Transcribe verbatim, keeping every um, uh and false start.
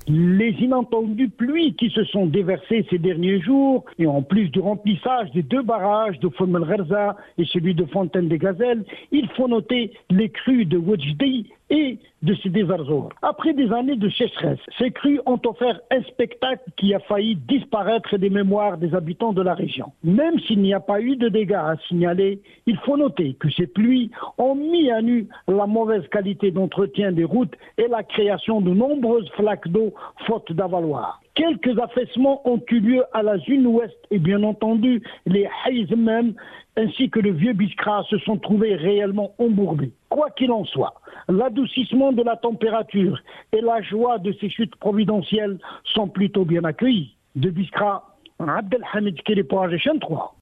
Les inentendues pluies qui se sont déversées ces derniers jours, et en plus du remplissage des deux barrages de Foum El Gherza et celui de Fontaine des Gazelles, il faut noter les crues de Ouadjdi et de Sidi Zarzour. Après des années de sécheresse, ces crues ont offert un spectacle qui a failli disparaître des mémoires des habitants de la région. Même s'il n'y a pas eu de dégâts à signaler, il faut noter que ces pluies ont mis à nu la mauvaise qualité d'entretien des routes et la création de nombreuses flaques d'eau faute d'avaloir. Quelques affaissements ont eu lieu à la zone ouest et bien entendu les Haïs même ainsi que le vieux Biskra se sont trouvés réellement embourbés. Quoi qu'il en soit, l'adoucissement de la température et la joie de ces chutes providentielles sont plutôt bien accueillis. De Biskra, Abdelhamid Kili pour A G Chaîne trois.